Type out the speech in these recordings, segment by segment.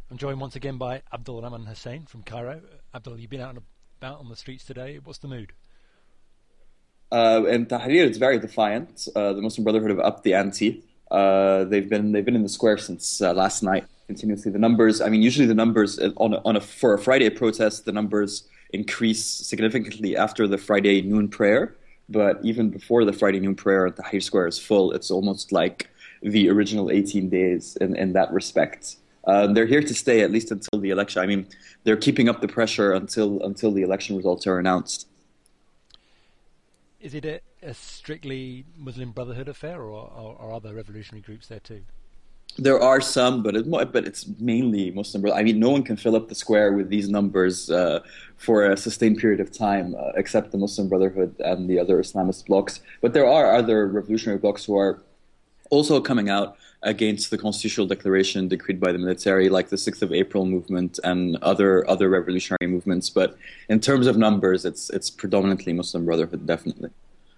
I'm joined once again by Abdul Rahman Hussein from Cairo. Abdul, you've been out and about on the streets today. What's the mood? In Tahrir, it's very defiant. The Muslim Brotherhood have upped the ante. They've been in the square since last night continuously. The numbers, I mean, usually the numbers for a Friday protest, the numbers increase significantly after the Friday noon prayer. But even before the Friday noon prayer, Tahrir Square is full. It's almost like the original 18 days in that respect. They're here to stay at least until the election. I mean, they're keeping up the pressure until the election results are announced. Is it a strictly Muslim Brotherhood affair, or are other revolutionary groups there too? There are some, but it's mainly Muslim Brotherhood. I mean, no one can fill up the square with these numbers for a sustained period of time, except the Muslim Brotherhood and the other Islamist blocs. But there are other revolutionary blocs who are also coming out against the constitutional declaration decreed by the military, like the 6th of April movement and other revolutionary movements. But in terms of numbers, it's predominantly Muslim Brotherhood, definitely.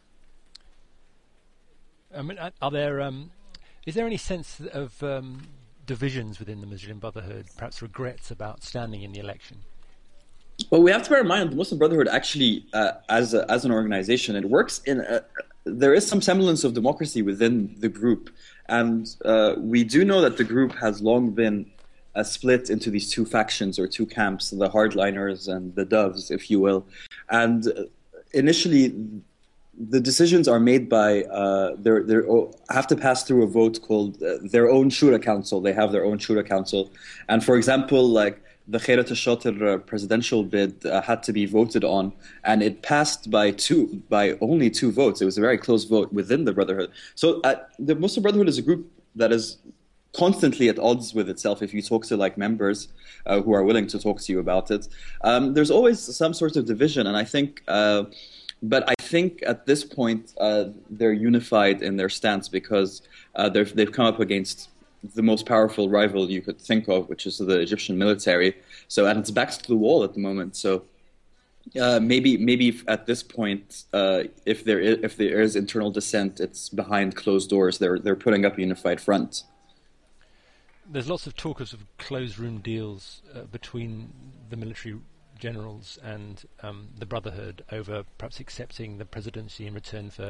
I mean, is there any sense of divisions within the Muslim Brotherhood, perhaps regrets about standing in the election? Well, we have to bear in mind the Muslim Brotherhood actually, as an organization, it works there is some semblance of democracy within the group. And we do know that the group has long been split into these two factions or two camps, the hardliners and the doves, if you will. And initially, the decisions are made by, they have to pass through a vote called their own Shura Council. They have their own Shura Council. And for example, like the Khairat al-Shatir presidential bid had to be voted on, and it passed by only two votes. It was a very close vote within the Brotherhood. So the Muslim Brotherhood is a group that is constantly at odds with itself. If you talk to like members who are willing to talk to you about it, there's always some sort of division, and I think. But I think at this point they're unified in their stance because they've come up against the most powerful rival you could think of, which is the Egyptian military. And it's back to the wall at the moment. So maybe at this point, if there is internal dissent, it's behind closed doors. They're putting up a unified front. There's lots of talk of closed room deals between the military generals and the Brotherhood over perhaps accepting the presidency in return for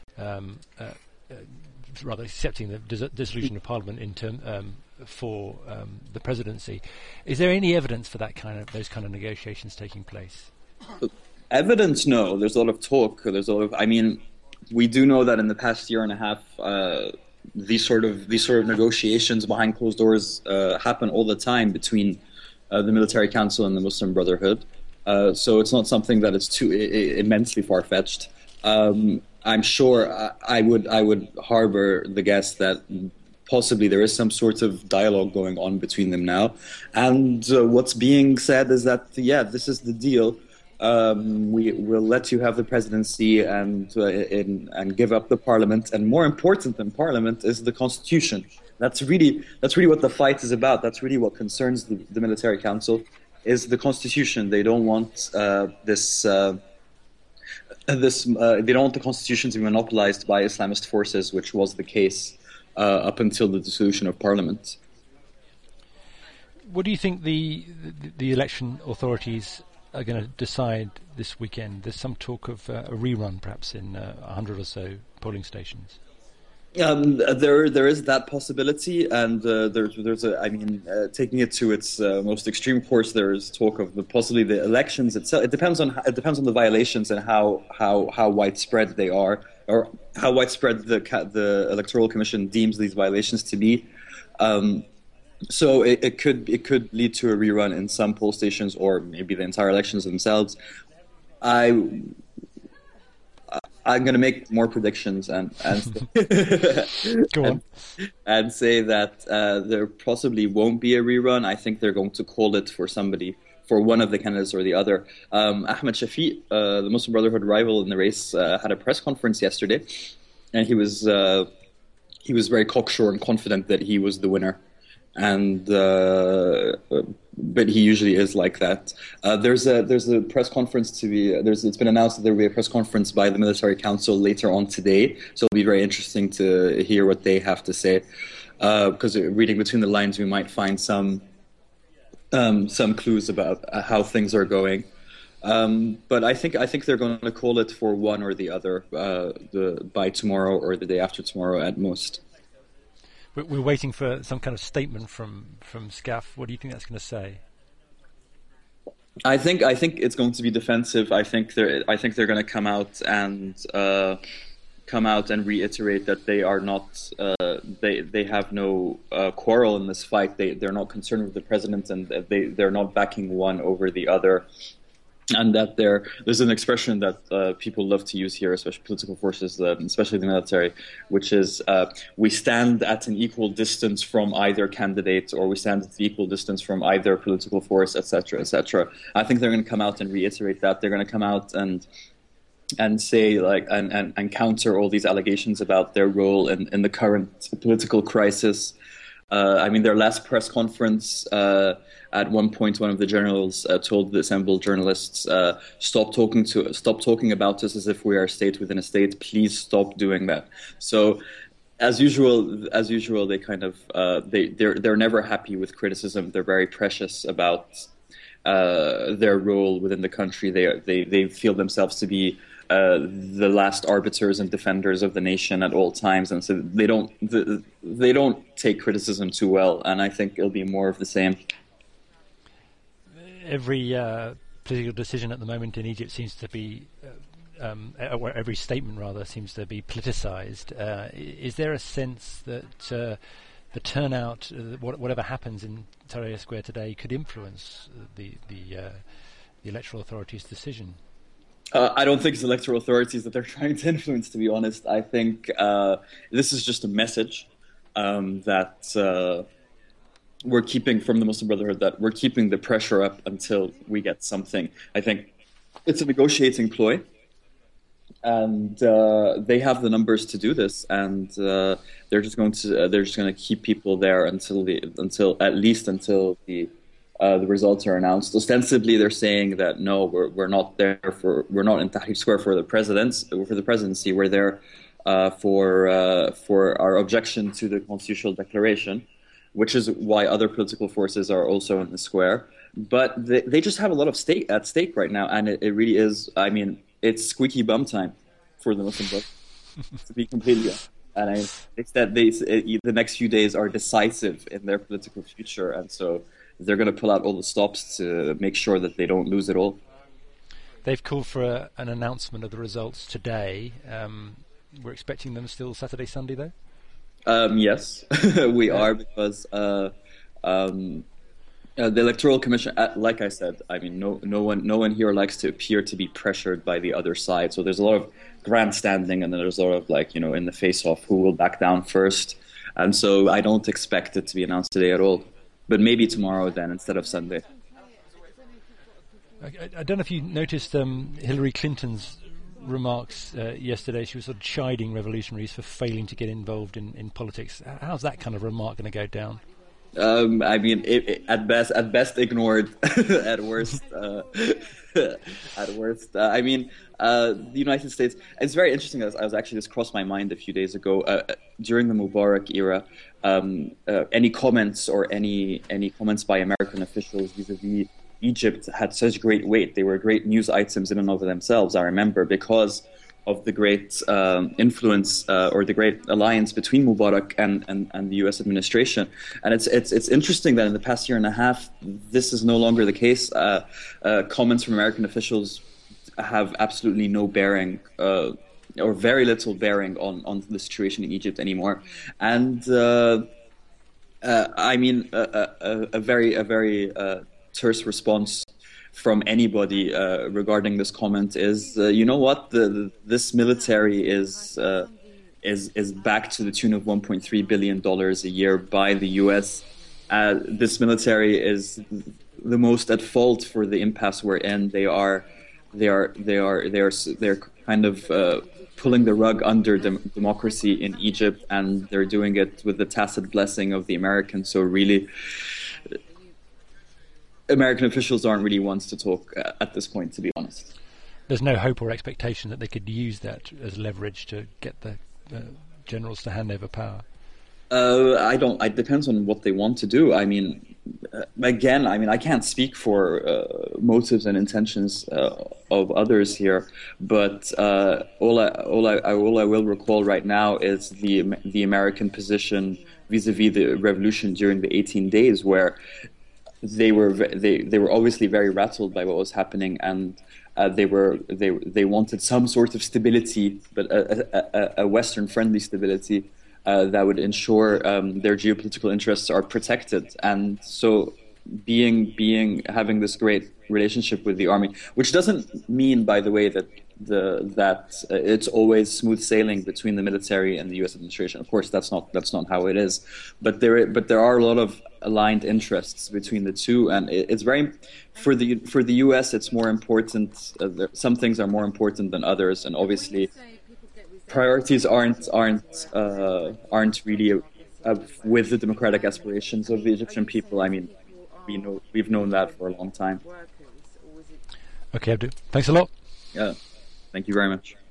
rather accepting the dissolution of Parliament for the presidency. Is there any evidence for those kind of negotiations taking place? Evidence, no. There's a lot of talk. I mean, we do know that in the past year and a half, these sort of negotiations behind closed doors happen all the time between the military council and the Muslim Brotherhood. So it's not something that is too immensely far-fetched. I'm sure I would harbor the guess that possibly there is some sort of dialogue going on between them now. And what's being said is that, this is the deal. We will let you have the presidency and give up the parliament. And more important than parliament is the constitution. That's really what the fight is about. That's really what concerns the military council is the constitution. They don't want they don't want the constitution to be monopolized by Islamist forces, which was the case up until the dissolution of parliament. What do you think the election authorities are going to decide this weekend? There's some talk of a rerun, perhaps in 100 or so polling stations. There is that possibility, and taking it to its most extreme course, there is talk of possibly the elections itself. It depends on the violations and how widespread they are, or how widespread the Electoral Commission deems these violations to be. So it could lead to a rerun in some poll stations, or maybe the entire elections themselves. I'm going to make more predictions and Go on. and say that there possibly won't be a rerun. I think they're going to call it for one of the candidates or the other. Ahmed Shafiq, the Muslim Brotherhood rival in the race, had a press conference yesterday, and he was very cocksure and confident that he was the winner. And but he usually is like that. There's a press conference to be. It's been announced that there will be a press conference by the military council later on today. So it'll be very interesting to hear what they have to say. Because reading between the lines, we might find some some clues about how things are going. But I think they're going to call it for one or the other by tomorrow or the day after tomorrow at most. We're waiting for some kind of statement from SCAF. What do you think that's going to say? I think it's going to be defensive. I think they're going to come out and reiterate that they are not they have no quarrel in this fight. They're not concerned with the president, and they're not backing one over the other. And that there's an expression that people love to use here, especially political forces, especially the military, which is we stand at an equal distance from either candidate, or we stand at an equal distance from either political force, etc., etc. I think they're going to come out and reiterate that. They're going to come out and say and counter all these allegations about their role in the current political crisis. Their last press conference, at one point, one of the generals told the assembled journalists, "Stop talking about us as if we are a state within a state. Please stop doing that." So, as usual, they kind of they're never happy with criticism. They're very precious about their role within the country. They feel themselves to be the last arbiters and defenders of the nation at all times, and so they don't take criticism too well. And I think it'll be more of the same. Every political decision at the moment in Egypt seems to be, every statement rather, seems to be politicized. Is there a sense that the turnout, whatever happens in Tahrir Square today, could influence the electoral authorities' decision? I don't think it's electoral authorities that they're trying to influence, to be honest. I think this is just a message that we're keeping from the Muslim Brotherhood, that we're keeping the pressure up until we get something. I think it's a negotiating ploy, and they have the numbers to do this, and they're just going to keep people there until at least until the results are announced. Ostensibly, they're saying that no, we're not in Tahrir Square for the presidency. We're there for our objection to the constitutional declaration, which is why other political forces are also in the square. But they just have a lot of at stake right now, and it really is. I mean, it's squeaky bum time for the Muslim Brotherhood, to be completely honest. And it's that the next few days are decisive in their political future, and so they're going to pull out all the stops to make sure that they don't lose it all. They've called for an announcement of the results today. We're expecting them still Saturday, Sunday, though? Yes, we are, because the Electoral Commission, like I said, I mean, no one here likes to appear to be pressured by the other side. So there's a lot of grandstanding, and then there's a lot of in the face-off, who will back down first. And so I don't expect it to be announced today at all, but maybe tomorrow then instead of Sunday. I don't know if you noticed Hillary Clinton's remarks yesterday. She was sort of chiding revolutionaries for failing to get involved in politics. How's that kind of remark going to go down? At best ignored, at worst. At worst. The United States. It's very interesting. I was actually, this crossed my mind a few days ago during the Mubarak era. Any comments by American officials vis-a-vis Egypt had such great weight. They were great news items in and of themselves. I remember, because of the great influence or the great alliance between Mubarak and the U.S. administration. And it's interesting that in the past year and a half, this is no longer the case. Comments from American officials have absolutely no bearing or very little bearing on the situation in Egypt anymore. And a very terse response from anybody regarding this comment is, you know what, this military is back to the tune of $1.3 billion a year by the U.S. This military is the most at fault for the impasse we're in. They're kind of pulling the rug under democracy in Egypt, and they're doing it with the tacit blessing of the Americans. So really, American officials aren't really ones to talk at this point, to be honest. There's no hope or expectation that they could use that as leverage to get the generals to hand over power? I don't. It depends on what they want to do. I mean, again, I mean, I can't speak for motives and intentions of others here, but all I will recall right now is the American position vis-a-vis the revolution during the 18 days, where they were obviously very rattled by what was happening, and they wanted some sort of stability, but a Western friendly stability that would ensure their geopolitical interests are protected. And so having this great relationship with the army, which doesn't mean, by the way, that it's always smooth sailing between the military and the U.S. administration. Of course, that's not how it is. But there are a lot of aligned interests between the two, and it's very for the U.S. It's more important. Some things are more important than others, and obviously priorities aren't really with the democratic aspirations of the Egyptian people. I mean, we've known that for a long time. Okay, Abdou. Thanks a lot. Yeah, thank you very much.